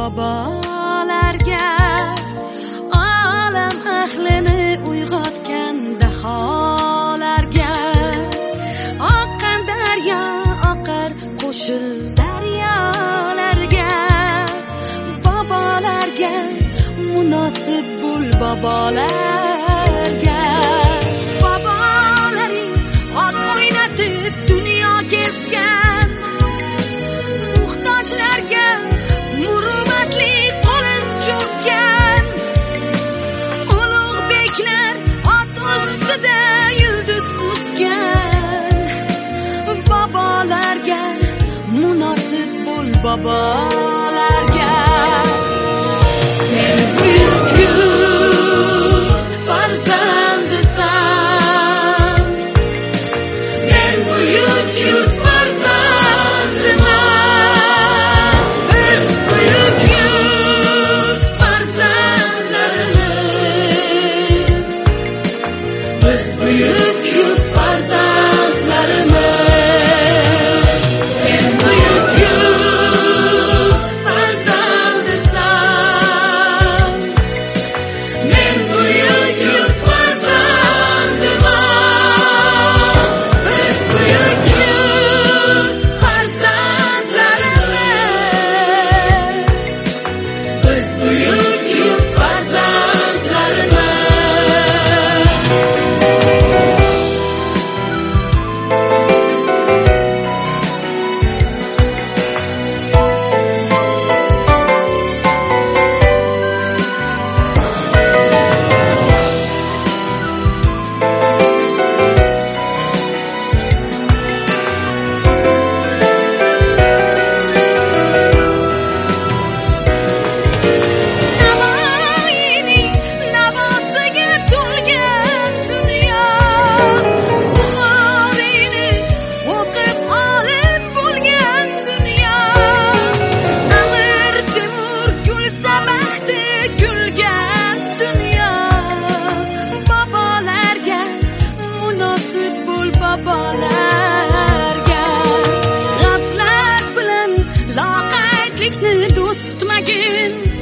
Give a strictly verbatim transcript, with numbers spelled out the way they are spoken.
bobolarga, olam ahlini uyg'otgan daholarga. Oqqan daryo oqar qo'shil daryolarga, bobolarga munosib bo'l bobolarga. Bobolaring ot o'ynatib dunyo kezgan, muhtojlarga muruvvatli qo'lin cho'zgan. Ulug' beklar ot ustida yulduz o'sgan, bobolarga munosib bo'l bobolarga. Sen buyuk yurt farzandisan, men buyuk yurt farzandiman. Biz buyuk yurt farzandlarimiz, biz buyuk yurt farzandlarimiz. Sen buyuk yurt farzandisan, men buyuk yurt farzandiman. Biz buyuk yurt farzandlarimiz, biz buyuk yurt farzandlarimiz. Navoiyning navosiga to'lgan dunyo, Buxoriyni o'qib olim bo'lgan dunyo. Amir Temur gul sabaxti kulgan dunyo, bobolarga munosib bo'l bobolarga. G'aflat bilan loqaydlikni do'st tutmagin,